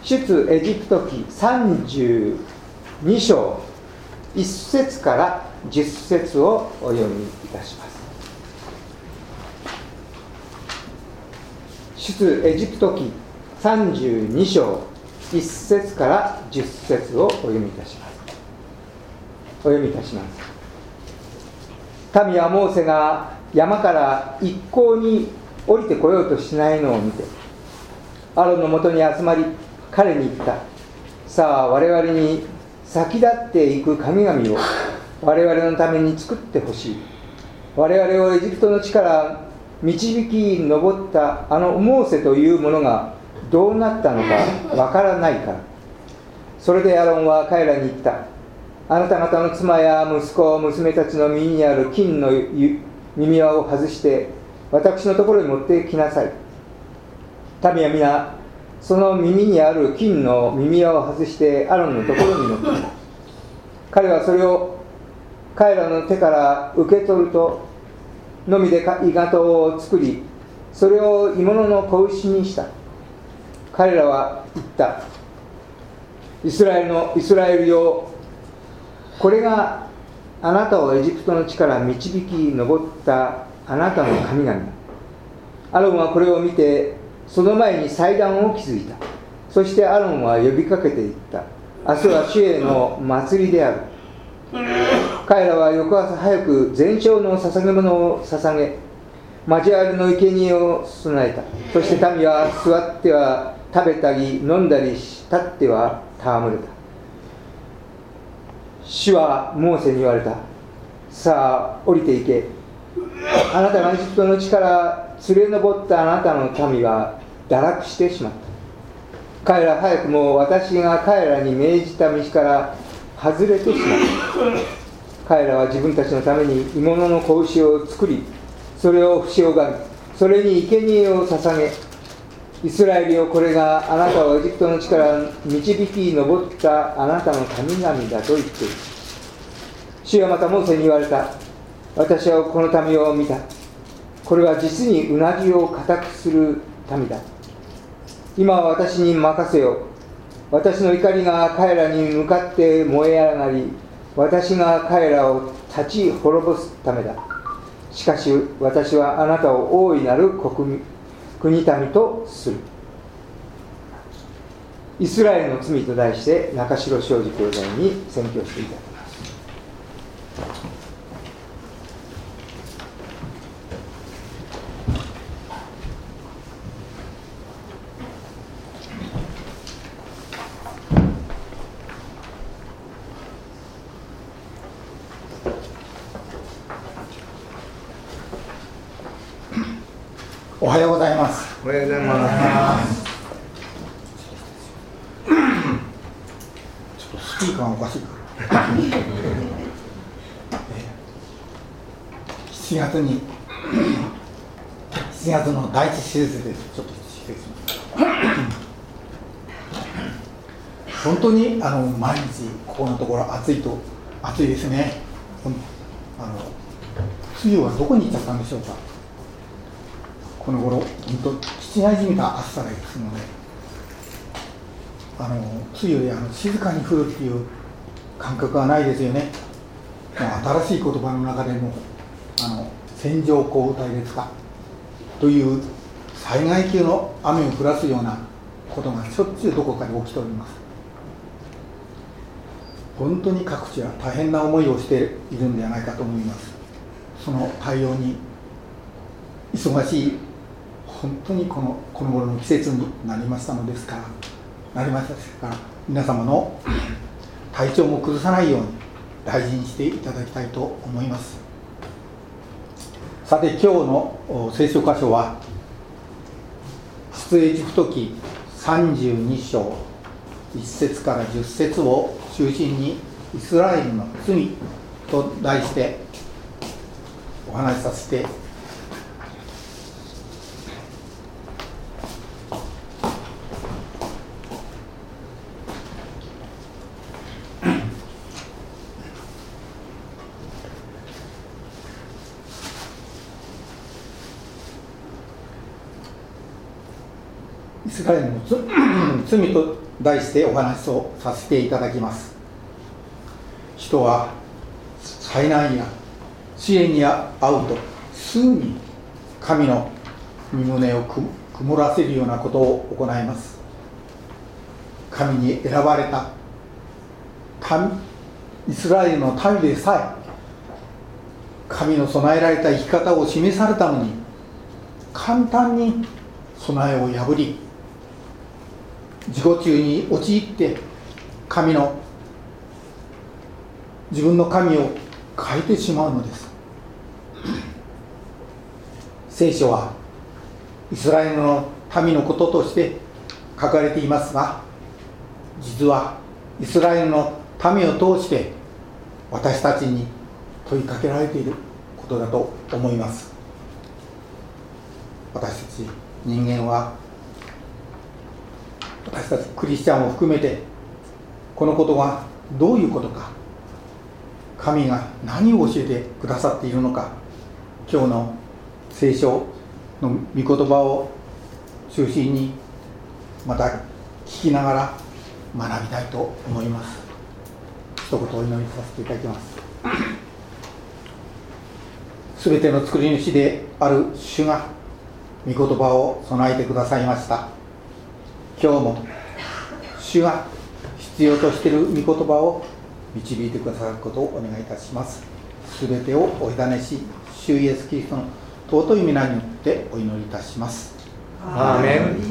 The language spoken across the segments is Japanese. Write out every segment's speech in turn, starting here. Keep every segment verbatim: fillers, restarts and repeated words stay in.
出エジプト記さんじゅうに章いっ節からじゅっ節をお読みいたします。出エジプト記さんじゅうに章いっ節からじゅっ節をお読みいたします。お読みいたします。民はモーセが山から一向に降りてこようとしないのを見て、アロンのもとに集まり彼に言った。さあ我々に先立っていく神々を我々のために作ってほしい。我々をエジプトの地から導き上ったあのモーセというものがどうなったのかわからないから。それでアロンは彼らに言った。あなた方の妻や息子娘たちの耳にある金の耳輪を外して私のところに持ってきなさい。民は皆その耳にある金の耳輪を外してアロンのところに持ってきた。彼はそれを彼らの手から受け取るとのみで鋳型を作り、それを鋳物の子牛にした。彼らは言った。イスラエルのイスラエルよ、これがあなたをエジプトの地から導き上ったあなたの神々。アロンはこれを見てその前に祭壇を築いた。そしてアロンは呼びかけていった。明日は主への祭りである。彼らは翌朝早く全焼の捧げ物を捧げ、交わりの生贄を備えた。そして民は座っては食べたり飲んだり立っては戯れた。主はモーセに言われた。さあ降りていけ。あなたがエジプトの地から連れ上ったあなたの民は堕落してしまった。彼ら早くも私が彼らに命じた道から外れてしまった。彼らは自分たちのために鋳物の子牛を作り、それを節をがみ、それに生贄を捧げ、イスラエルよ、これがあなたをエジプトの地から導き上ったあなたの神々だと言っている。主はまたモーセに言われた。私はこの民を見た。これは実にうなぎを固くする民だ。今は私に任せよ。私の怒りが彼らに向かって燃え上がり、私が彼らを立ち滅ぼすためだ。しかし私はあなたを大いなる国国民とする。イスラエルの罪と題して中城昌司教授に宣教していただきます。 おはようございます。 おはようございます。 ちょっとスピーカーがおかしいからしちがつにしちがつの第一手術です。ちょっと失礼します。本当にあの毎日ここのところ暑いと暑いですね。あの梅雨はどこに行っちゃったんでしょうか。この頃、本当、父がじみた暑さですので、あの梅雨であの静かに降るっていう感覚はないですよね。もう新しい言葉の中でも、あの線状降雨帯ですかという災害級の雨を降らすようなことがしょっちゅうどこかで起きております。本当に各地は大変な思いをしているんではないかと思います。その対応に忙しい本当にこのこの頃の季節になりましたのですからなりましたですから皆様の体調も崩さないように大事にしていただきたいと思います。さて今日の聖書箇所は出エジプト記さんじゅうに章いっ節からじゅっ節を中心にイスラエルの罪と題してお話しさせてイスラエルの罪と題してお話をさせていただきます。人は災難や試練に遭うとすぐに神の御胸を曇らせるようなことを行います。神に選ばれた神イスラエルの民でさえ、神の備えられた生き方を示されたのに、簡単に備えを破り、自己中に陥って神の自分の神を変えてしまうのです。聖書はイスラエルの民のこととして書かれていますが、実はイスラエルの民を通して私たちに問いかけられていることだと思います。私たち人間は、私たちクリスチャンを含めて、このことがどういうことか、神が何を教えてくださっているのか、今日の聖書の御言葉を中心にまた聞きながら学びたいと思います。一言お祈りさせていただきます。すべての作り主である主が御言葉を備えてくださいました。今日も主が必要としている御言葉を導いてくださることをお願いいたします。すべてをお委ねし、主イエスキリストの尊い皆によってお祈りいたします。 アーメン。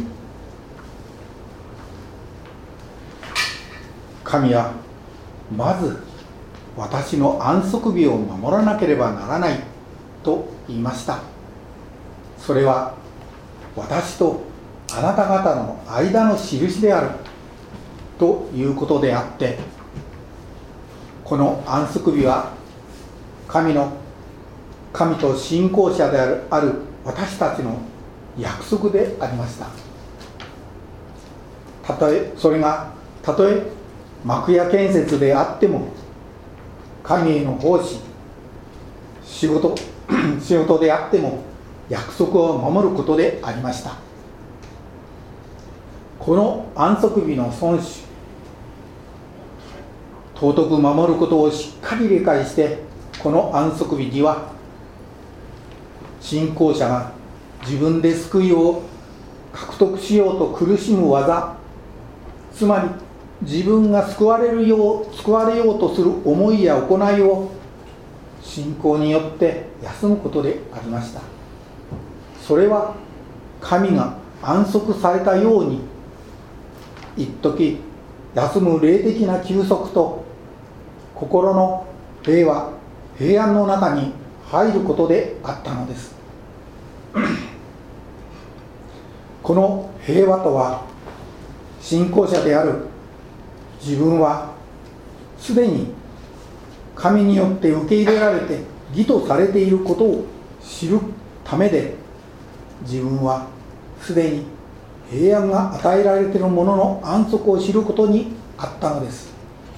神はまず私の安息日を守らなければならないと言いました。それは私とあなた方の間の印であるということであって、この安息日は神の神と信仰者である、ある私たちの約束でありました。たとえそれがたとえ幕屋建設であっても、神への奉仕、仕事仕事であっても約束を守ることでありました。この安息日の遵守、尊く守ることをしっかり理解して、この安息日には信仰者が自分で救いを獲得しようと苦しむ技、つまり自分が救われるよう救われようとする思いや行いを信仰によって休むことでありました。それは神が安息されたように、一時休む霊的な休息と心の平和平安の中に入ることであったのです。この平和とは、信仰者である自分はすでに神によって受け入れられて義とされていることを知るためで、自分はすでに平安が与えられているものの安息を知ることにあったのです。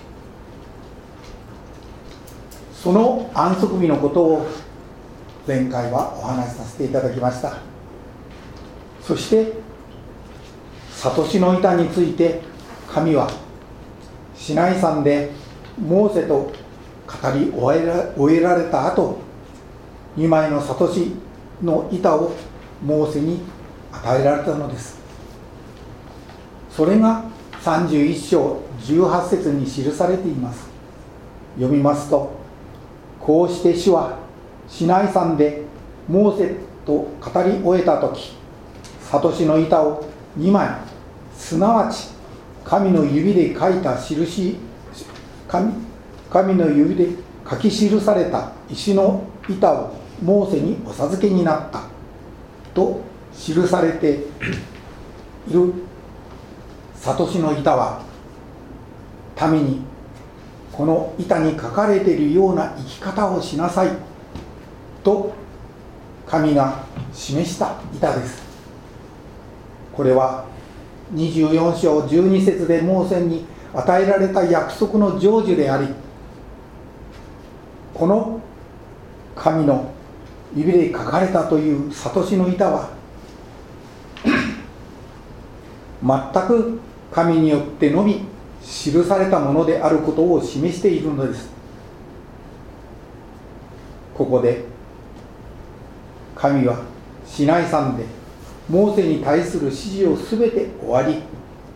その安息日のことを前回はお話しさせていただきました。そして悟しの板について、神はシナイ山でモーセと語り終えら、終えられた後、にまいの悟しの板をモーセに与えられたのです。それがさんじゅういっ章じゅうはち節に記されています。読みますと、こうして主はシナイ山でモーセと語り終えたとき、悟しの板をにまい、すなわち神の指で書いた印、神, 神の指で書き記された石の板をモーセにお授けになったと記されている悟しの板は、民にこの板に書かれているような生き方をしなさいと神が示した板です。これはにじゅうよん章じゅうに節でモーセに与えられた約束の成就であり、この神の指で書かれたという悟しの板は全く神によってのみ記されたものであることを示しているのです。ここで神はシナイ山でモーセに対する指示をすべて終わり、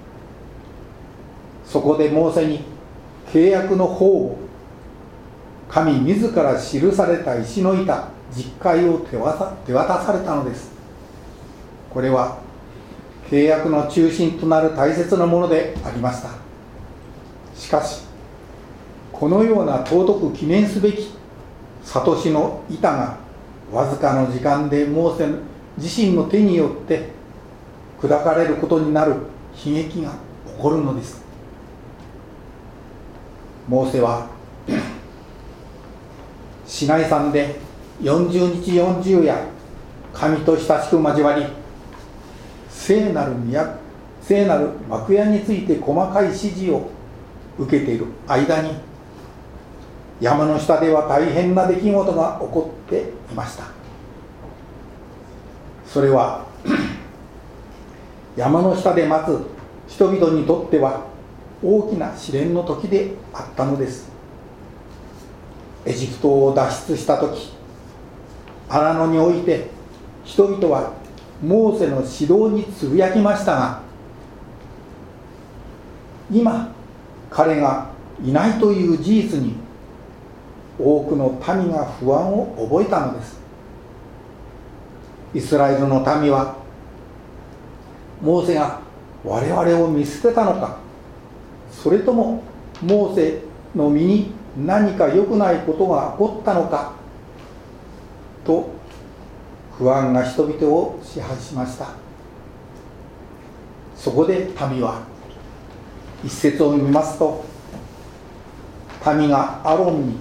そこでモーセに契約の方を、神自ら記された石の板十戒を手渡手渡されたのです。これは契約の中心となる大切なものでありました。しかしこのような尊く記念すべき悟しの板がわずかの時間でモーセ自身の手によって砕かれることになる悲劇が起こるのです。モーセはシナイ山でよんじゅうにちよんじゅう夜、神と親しく交わり、聖なる宮聖なる幕屋について細かい指示を受けている間に、山の下では大変な出来事が起こっていました。それは山の下で待つ人々にとっては大きな試練の時であったのです。エジプトを脱出した時、荒野において人々はモーセの指導につぶやきましたが、今彼がいないという事実に多くの民が不安を覚えたのです。イスラエルの民はモーセが我々を見捨てたのか、それともモーセの身に何か良くないことが起こったのかと不安が人々を支配しました。そこで民は一節を見ますと、民がアロンに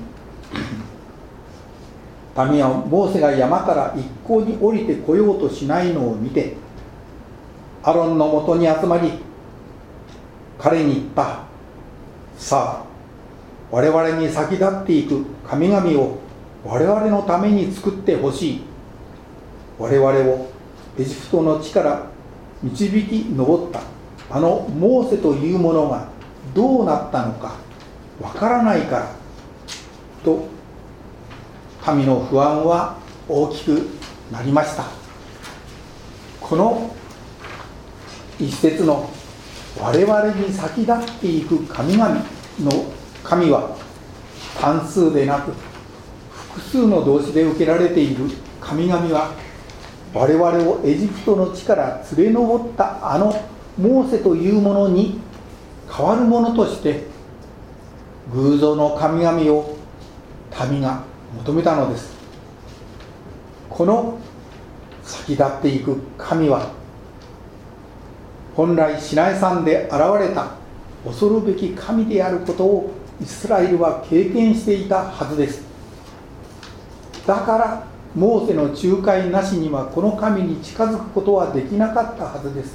民はモーセが山から一向に降りてこようとしないのを見て、アロンのもとに集まり彼に言った。さあ、我々に先立っていく神々を我々のために作ってほしい。我々をエジプトの地から導き上ったあのモーセというものがどうなったのかわからないからと、民の不安は大きくなりました。この一節の我々に先立っていく神々の神は単数でなく複数の動詞で受けられている神々は、我々をエジプトの地から連れ上ったあのモーセというものに代わるものとして偶像の神々を民が求めたのです。この先立っていく神は本来シナイ山で現れた恐るべき神であることをイスラエルは経験していたはずです。だからモーセの仲介なしにはこの神に近づくことはできなかったはずです。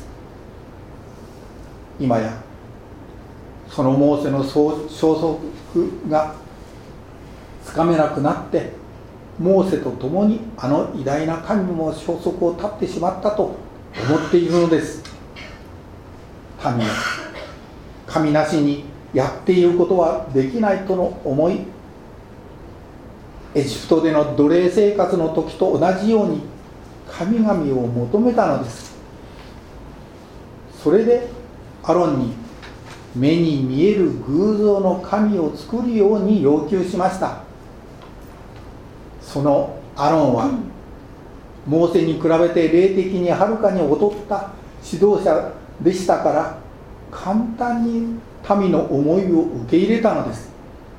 今やそのモーセの消息がつかめなくなって、モーセと共にあの偉大な神も消息を絶ってしまったと思っているのです。民は神なしにやっていることはできないとの思い、エジプトでの奴隷生活の時と同じように神々を求めたのです。それでアロンに目に見える偶像の神を作るように要求しました。そのアロンはモーセに比べて霊的にはるかに劣った指導者でしたから、簡単に民の思いを受け入れたのです。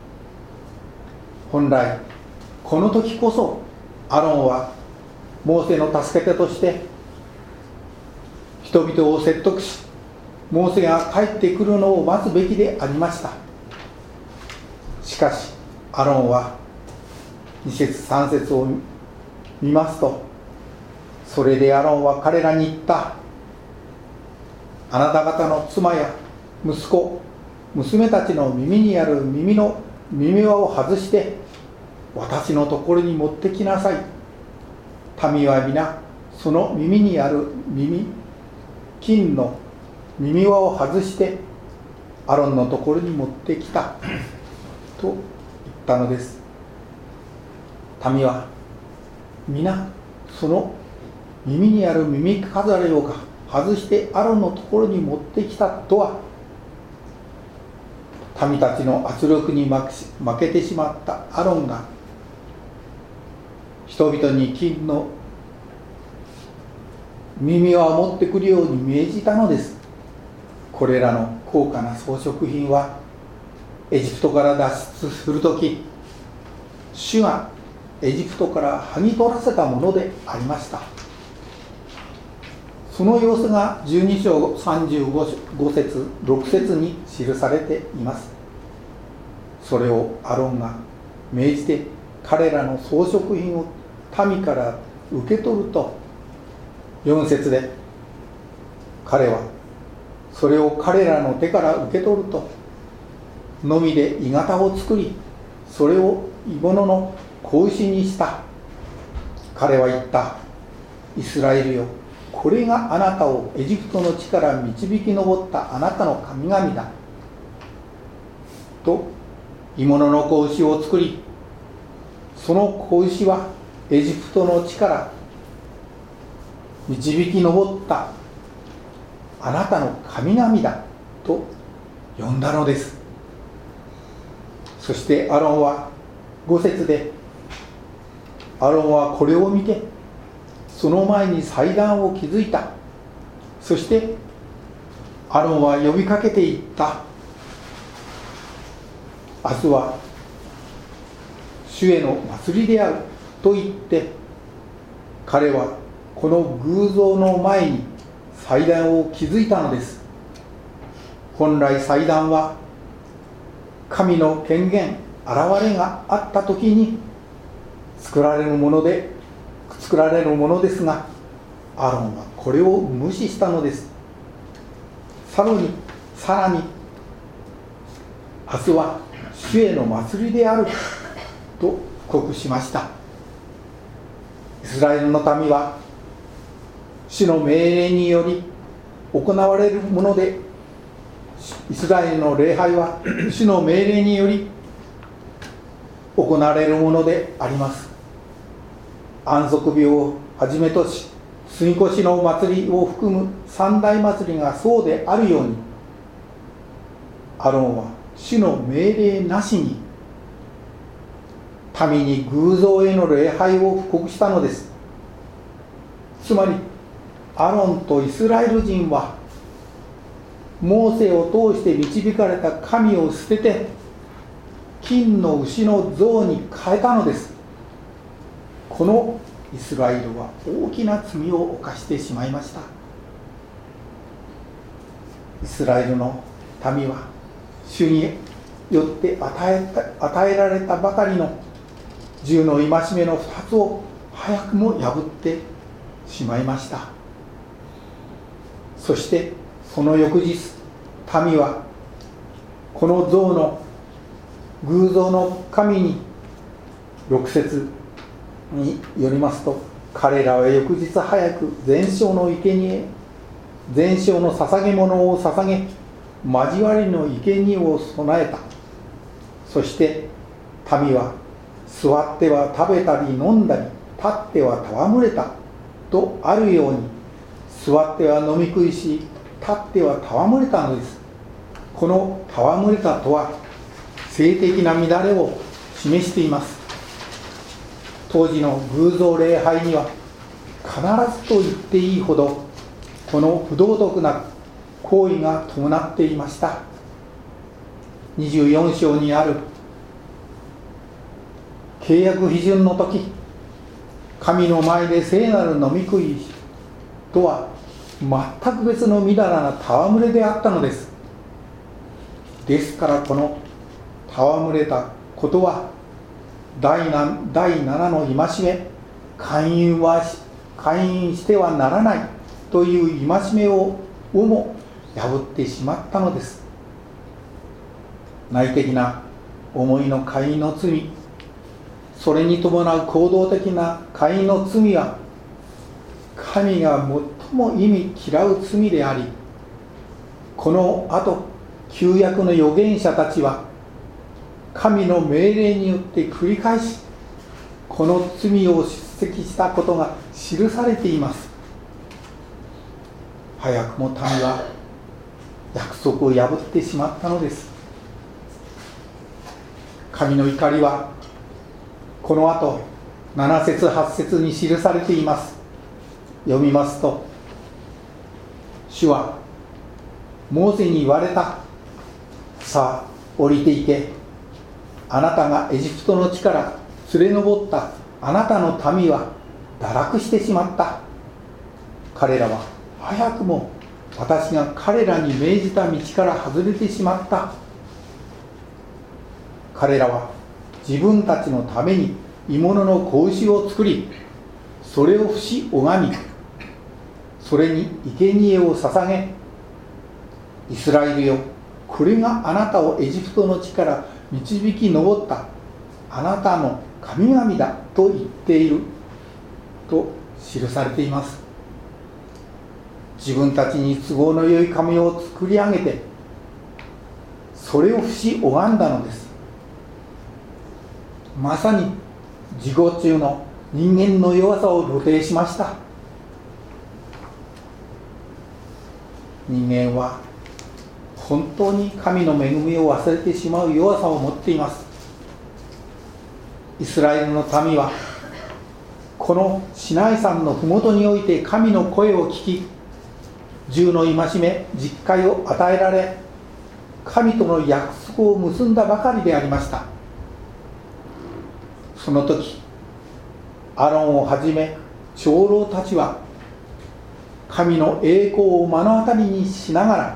本来この時こそアロンはモーセの助け手として人々を説得し、モーセが帰ってくるのを待つべきでありました。しかしアロンはに節さん節を見ますと、それでアロンは彼らに言った。あなた方の妻や息子、娘たちの耳にある耳の耳輪を外して私のところに持ってきなさい。民は皆その耳にある耳金の耳輪を外してアロンのところに持ってきたと言ったのです。民は皆その耳にある耳飾りを外してアロンのところに持ってきたとは、民たちの圧力に負けてしまったアロンが人々に金の耳輪を持ってくるように命じたのです。これらの高価な装飾品はエジプトから脱出するとき、主がエジプトから剥ぎ取らせたものでありました。その様子がじゅうに章さんじゅうご節ろく節に記されています。それをアロンが命じて彼らの装飾品を民から受け取ると、よん節で彼はそれを彼らの手から受け取ると、のみで鋳型を作り、それを鋳物の子牛にした。彼は言った。イスラエルよ、これがあなたをエジプトの地から導き上ったあなたの神々だ。と鋳物の子牛を作り、その子牛はエジプトの地から導き上ったあなたの神々だと呼んだのです。そしてアロンはご節で、アロンはこれを見てその前に祭壇を築いた。そしてアロンは呼びかけていった。明日は主への祭りであると言って、彼はこの偶像の前に祭壇を築いたのです。本来祭壇は神の権限、現れがあった時に作られるもので作られるものですが、アロンはこれを無視したのです。さらにさらに明日は主への祭りであると告しました。イスラエルの民は主の命令により行われるもので、イスラエルの礼拝は主の命令により行われるものであります。安息日をはじめとし、杉越の祭りを含む三大祭りがそうであるように、アロンは主の命令なしに民に偶像への礼拝を布告したのです。つまりアロンとイスラエル人はモーセを通して導かれた神を捨てて金の牛の像に変えたのです。このイスラエルは大きな罪を犯してしまいました。イスラエルの民は主によって与えた、与えられたばかりの十の戒めの二つを早くも破ってしまいました。そしてその翌日、民はこの像の偶像の神に、ろく節によりますと、彼らは翌日早く全焼の生贄全焼の捧げ物を捧げ、交わりの生贄を備えた。そして民は座っては食べたり飲んだり、立っては戯れたとあるように、座っては飲み食いし、立っては戯れたのです。この戯れたとは性的な乱れを示しています。当時の偶像礼拝には必ずと言っていいほどこの不道徳な行為が伴っていました。にじゅうよん章にある契約批准の時、神の前で聖なる飲み食いとは全く別のみだらな戯れであったのです。ですからこの戯れたことは第ななの戒め、姦淫は姦淫してはならないという戒めををも破ってしまったのです。内的な思いの姦淫の罪、それに伴う行動的な姦淫の罪は神が最も忌み嫌う罪であり、 この後旧約の預言者たちは神の命令によって繰り返しこの罪を出席したことが記されています。早くも民は約束を破ってしまったのです。神の怒りはこの後なな節はち節に記されています。読みますと、主はモーセに言われた。さあ降りていけ。あなたがエジプトの地から連れ上ったあなたの民は堕落してしまった。彼らは早くも私が彼らに命じた道から外れてしまった。彼らは自分たちのために鋳物の子牛を作り、それを節拝み、それに生贄を捧げ、イスラエルよ、これがあなたをエジプトの地から導き上ったあなたの神々だと言っていると記されています。自分たちに都合のよい神を作り上げて、それを節拝んだのです。まさに自己中の人間の弱さを露呈しました。人間は本当に神の恵みを忘れてしまう弱さを持っています。イスラエルの民はこのシナイ山の麓において神の声を聞き、十の戒め実戒を与えられ、神との約束を結んだばかりでありました。その時アロンをはじめ長老たちは神の栄光を目の当たりにしながら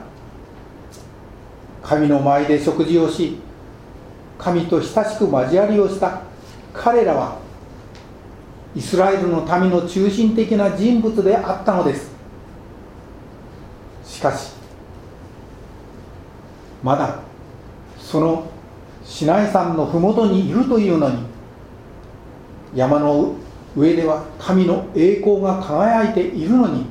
神の前で食事をし、神と親しく交わりをした彼らはイスラエルの民の中心的な人物であったのです。しかしまだそのシナイ山の麓にいるというのに、山の上では神の栄光が輝いているのに、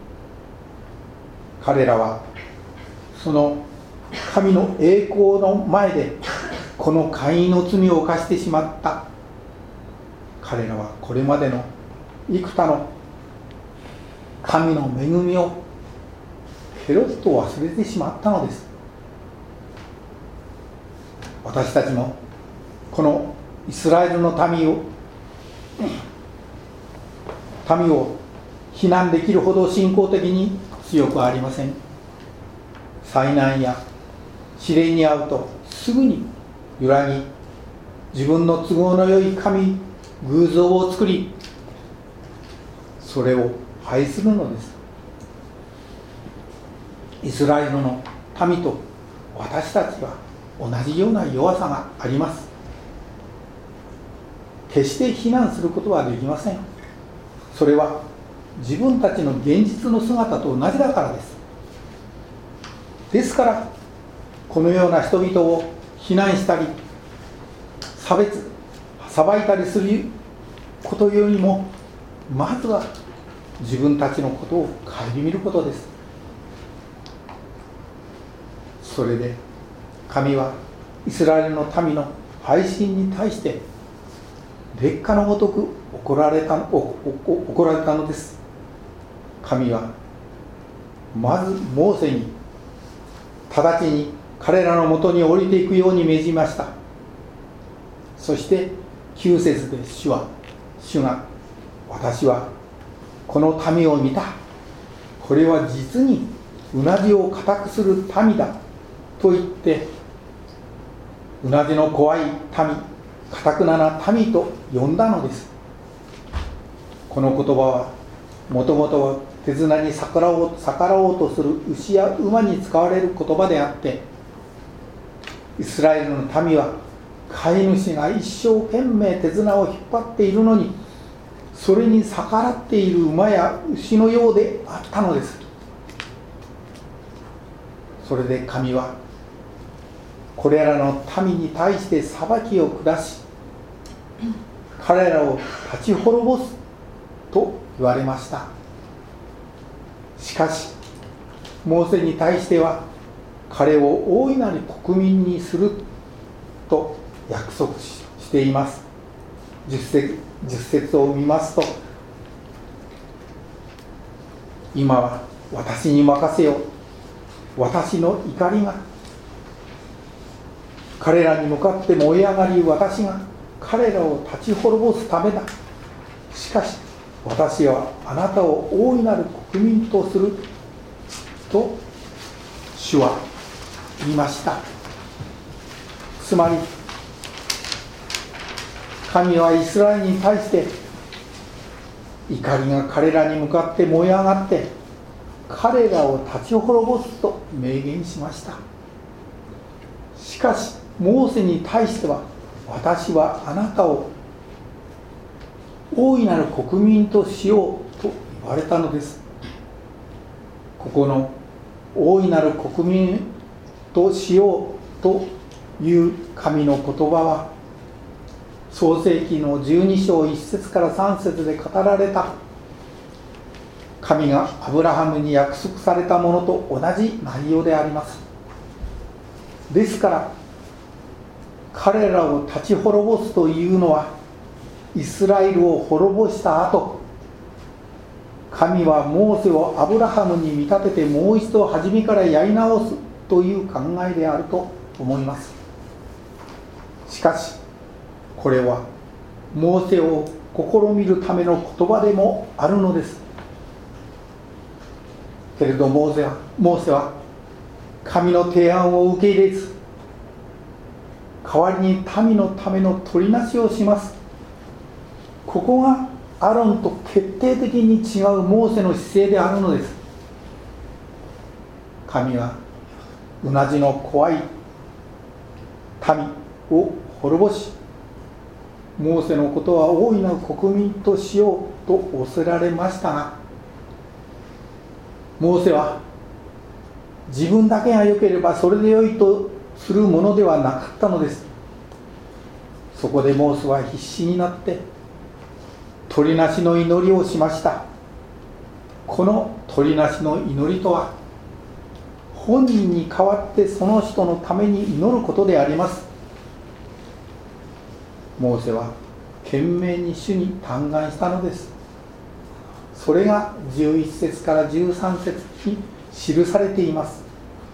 彼らはその神の栄光の前でこの姦淫の罪を犯してしまった。彼らはこれまでの幾多の神の恵みをペロッと忘れてしまったのです。私たちもこのイスラエルの民を民を非難できるほど信仰的に強くありません。災難や試練に遭うとすぐに揺らぎ、自分の都合のよい神偶像を作り、それを拝するのです。イスラエルの民と私たちは同じような弱さがあります。決して非難することはできません。それは自分たちの現実の姿と同じだからです。ですからこのような人々を非難したり差別裁いたりすることよりも、まずは自分たちのことを顧みることです。それで神はイスラエルの民の背信に対して烈火のごとく怒られた怒られたのです。神はまずモーセに直ちに彼らのもとに降りていくように命じました。そしてきゅう節で主は主が私はこの民を見た。これは実にうなじを固くする民だと言って、うなじの怖い民、堅くなな民と呼んだのです。この言葉はもともとは手綱に逆らおう、逆らおうとする牛や馬に使われる言葉であって、イスラエルの民は飼い主が一生懸命手綱を引っ張っているのに、それに逆らっている馬や牛のようであったのです。それで神はこれらの民に対して裁きを下し、彼らを立ち滅ぼすと言われました。しかしモーセに対しては彼を大いなる国民にすると約束しています。じゅっ節、じゅっ節を見ますと、今は私に任せよ、私の怒りが彼らに向かって燃え上がり、私が彼らを立ち滅ぼすためだ。しかし私はあなたを大いなる国民とすると主は言いました。つまり神はイスラエルに対して怒りが彼らに向かって燃え上がって彼らを立ち滅ぼすと明言しました。しかしモーセに対しては、私はあなたを大いなる国民としようと言われたのです。ここの大いなる国民としようという神の言葉は、創世記のじゅうに章いち節からさん節で語られた神がアブラハムに約束されたものと同じ内容であります。ですから彼らを立ち滅ぼすというのは、イスラエルを滅ぼした後、神はモーセをアブラハムに見立ててもう一度初めからやり直すという考えであると思います。しかしこれはモーセを試みるための言葉でもあるのです。けれどモーセは、モーセは神の提案を受け入れず、代わりに民のための取りなしをします。ここがアロンと決定的に違うモーセの姿勢であるのです。神はうなじの怖い民を滅ぼし、モーセのことは大いなる国民としようと仰せられましたが、モーセは自分だけが良ければそれで良いとするものではなかったのです。そこでモーセは必死になって取りなしの祈りをしました。この取りなしの祈りとは、本人に代わってその人のために祈ることであります。モーセは懸命に主に嘆願したのです。それがじゅういち節からじゅうさん節に記されています。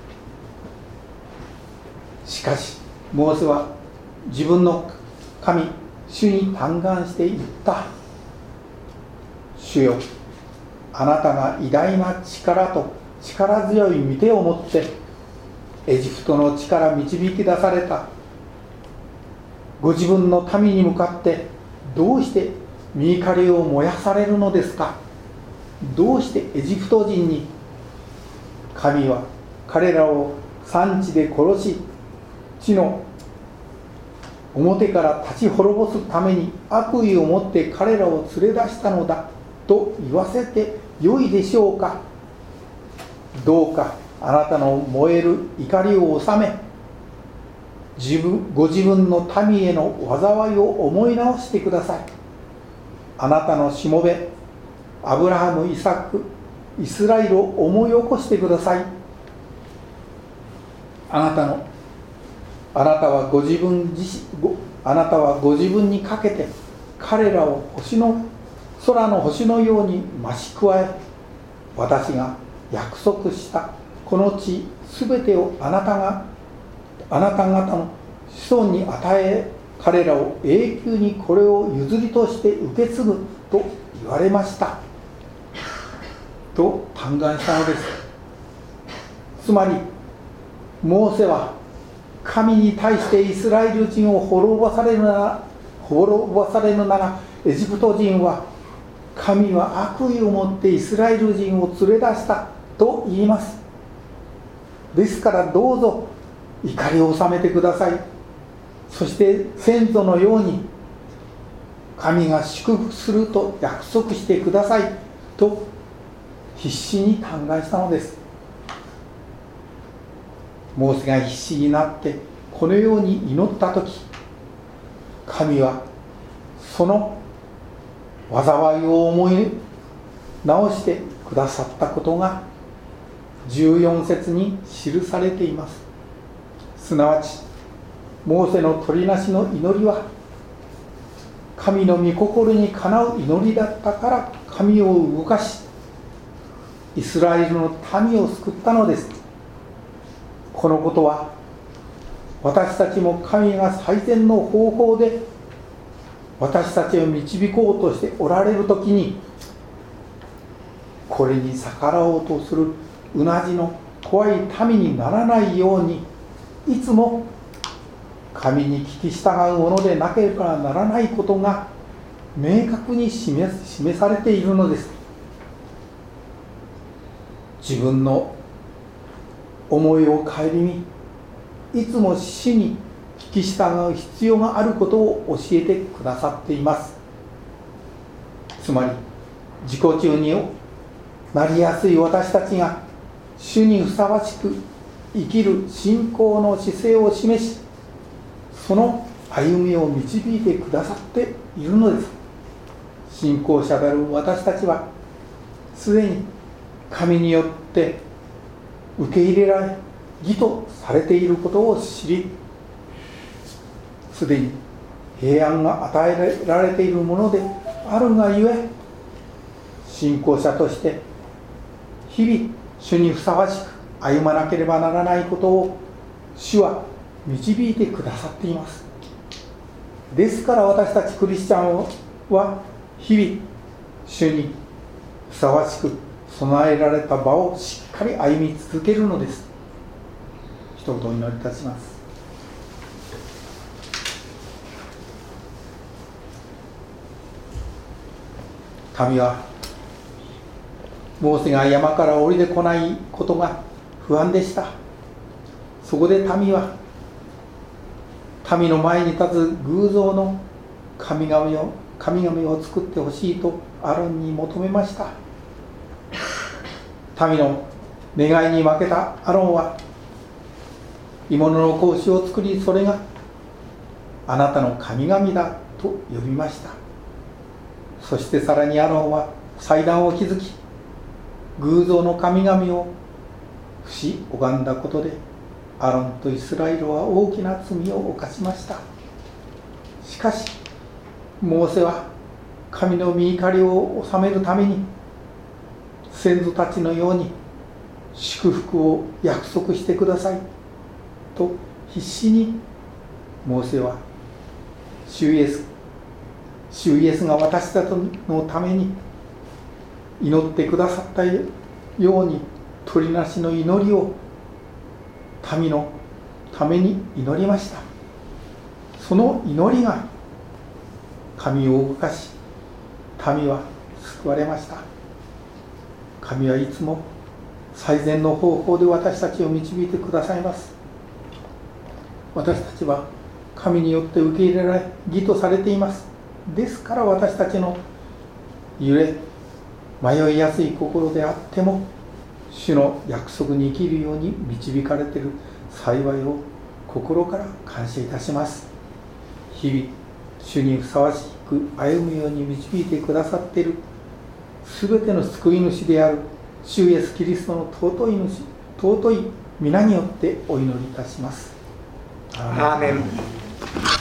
しかしモーセは自分の神主に嘆願して言った。主よ、あなたが偉大な力と力強い御手を持ってエジプトの地から導き出されたご自分の民に向かってどうして御怒りを燃やされるのですか。どうしてエジプト人に神は彼らを産地で殺し、地の表から立ち滅ぼすために悪意を持って彼らを連れ出したのだと言わせてよいでしょうか。どうかあなたの燃える怒りを収め、自分ご自分の民への災いを思い直してください。あなたのしもべアブラハム、イサク、イスラエルを思い起こしてください。あなたのあなたはご自分自身ごあなたはご自分にかけて彼らを星の空の星のように増し加え、私が約束したこの地すべてをあなたがあなた方の子孫に与え、彼らを永久にこれを譲りとして受け継ぐと言われましたと嘆願したのです。つまりモーセは神に対してイスラエル人を滅ぼされるなら滅ぼされるならエジプト人は神は悪意を持ってイスラエル人を連れ出したと言います。ですからどうぞ怒りを収めてください。そして先祖のように神が祝福すると約束してくださいと必死に嘆願したのです。モーセが必死になってこのように祈ったとき、神はその災いを思い直してくださったことがじゅうよん節に記されています。すなわちモーセの取りなしの祈りは神の御心にかなう祈りだったから神を動かしイスラエルの民を救ったのです。このことは私たちも神が最善の方法で私たちを導こうとしておられるときに、これに逆らおうとするうなじの怖い民にならないように、いつも神に聞き従うものでなければならないことが明確に示示されているのです。自分の思いを顧み、いつも主に聞き従う必要があることを教えてくださっています。つまり自己中になりやすい私たちが主にふさわしく生きる信仰の姿勢を示し、その歩みを導いてくださっているのです。信仰者である私たちはすでに神によって受け入れられ義とされていることを知り、すでに平安が与えられているものであるがゆえ、信仰者として日々主にふさわしく歩まなければならないことを主は導いてくださっています。ですから私たちクリスチャンは日々主にふさわしく備えられた場をしっかり歩み続けるのです。一言お祈りいたします。神はモーセが山から降りてこないことが不安でした。そこで民は民の前に立つ偶像の神々を神々を作ってほしいとアロンに求めました。民の願いに負けたアロンは鋳物の格子を作り、それがあなたの神々だと呼びました。そしてさらにアロンは祭壇を築き、偶像の神々を不死拝んだことでアロンとイスラエルは大きな罪を犯しました。しかしモーセは神の御怒りを収めるために先祖たちのように祝福を約束してくださいと必死にモーセは主イエス主イエスが私たちのために祈ってくださったように取りなしの祈りを民のために祈りました。その祈りが神を動かし、民は救われました。神はいつも最善の方法で私たちを導いてくださいます。私たちは神によって受け入れられ義とされています。ですから私たちの揺れ迷いやすい心であっても主の約束に生きるように導かれている幸いを心から感謝いたします。日々主にふさわしく歩むように導いてくださっているすべての救い主である主イエスキリストの尊い主尊い皆によってお祈りいたします。 アーメン。